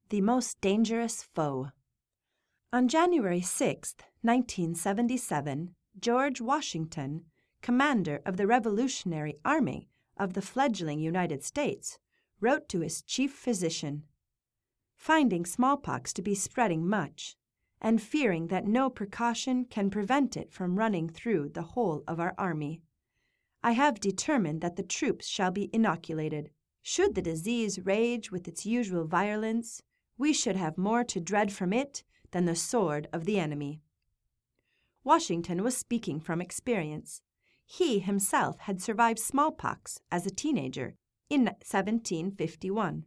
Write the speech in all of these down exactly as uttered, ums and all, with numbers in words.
The most dangerous foe. On January sixth, nineteen seventy-seven, George Washington, commander of the Revolutionary Army of the fledgling United States, wrote to his chief physician, finding smallpox to be spreading much, and fearing that no precaution can prevent it from running through the whole of our army. I have determined that the troops shall be inoculated. Should the disease rage with its usual violence, we should have more to dread from it than the sword of the enemy. Washington was speaking from experience. He himself had survived smallpox as a teenager in seventeen fifty-one.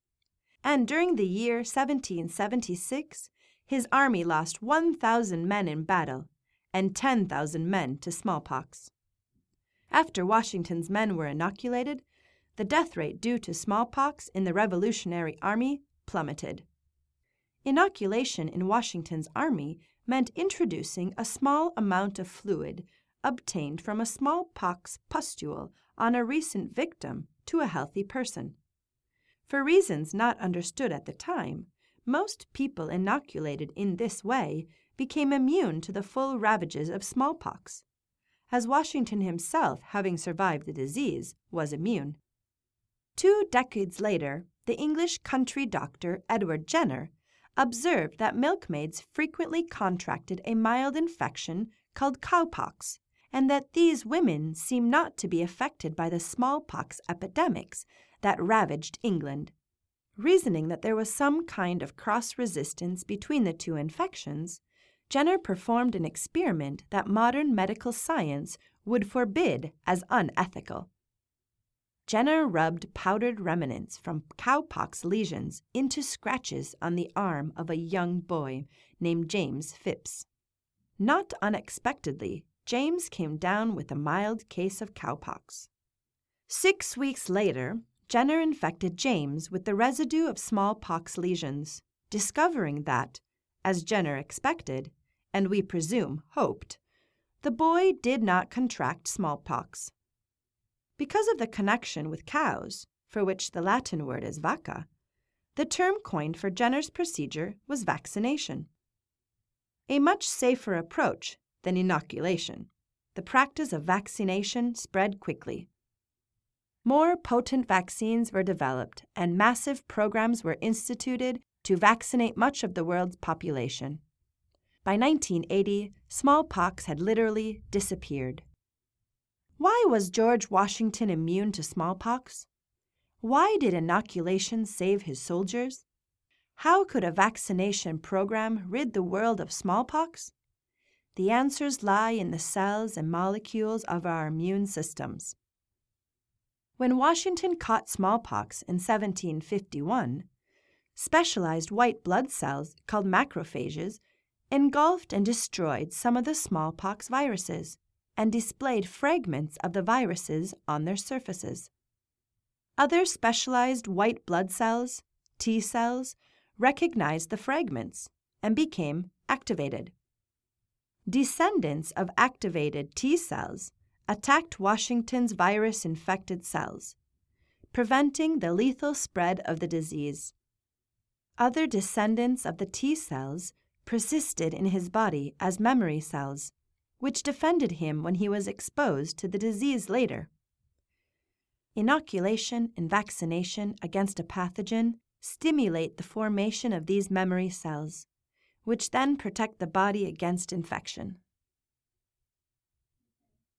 And during the year seventeen seventy-six, his army lost one thousand men in battle and ten thousand men to smallpox. After Washington's men were inoculated, the death rate due to smallpox in the Revolutionary Army plummeted. Inoculation in Washington's army meant introducing a small amount of fluid obtained from a smallpox pustule on a recent victim to a healthy person. For reasons not understood at the time, most people inoculated in this way became immune to the full ravages of smallpox, as Washington himself, having survived the disease, was immune. Two decades later, the English country doctor Edward Jenner observed that milkmaids frequently contracted a mild infection called cowpox, and that these women seemed not to be affected by the smallpox epidemics that ravaged England. Reasoning that there was some kind of cross-resistance between the two infections, Jenner performed an experiment that modern medical science would forbid as unethical. Jenner rubbed powdered remnants from cowpox lesions into scratches on the arm of a young boy named James Phipps. Not unexpectedly, James came down with a mild case of cowpox. Six weeks later, Jenner infected James with the residue of smallpox lesions, discovering that, as Jenner expected, and we presume hoped, the boy did not contract smallpox. Because of the connection with cows, for which the Latin word is vacca, the term coined for Jenner's procedure was vaccination. A much safer approach than inoculation, the practice of vaccination spread quickly. More potent vaccines were developed and massive programs were instituted to vaccinate much of the world's population. By nineteen eighty, smallpox had literally disappeared. Why was George Washington immune to smallpox? Why did inoculation save his soldiers? How could a vaccination program rid the world of smallpox? The answers lie in the cells and molecules of our immune systems. When Washington caught smallpox in seventeen fifty-one, specialized white blood cells called macrophages engulfed and destroyed some of the smallpox viruses and displayed fragments of the viruses on their surfaces. Other specialized white blood cells, T cells, recognized the fragments and became activated. Descendants of activated T cells attacked Washington's virus-infected cells, preventing the lethal spread of the disease. Other descendants of the T cells persisted in his body as memory cells, which defended him when he was exposed to the disease later. Inoculation and vaccination against a pathogen stimulate the formation of these memory cells, which then protect the body against infection.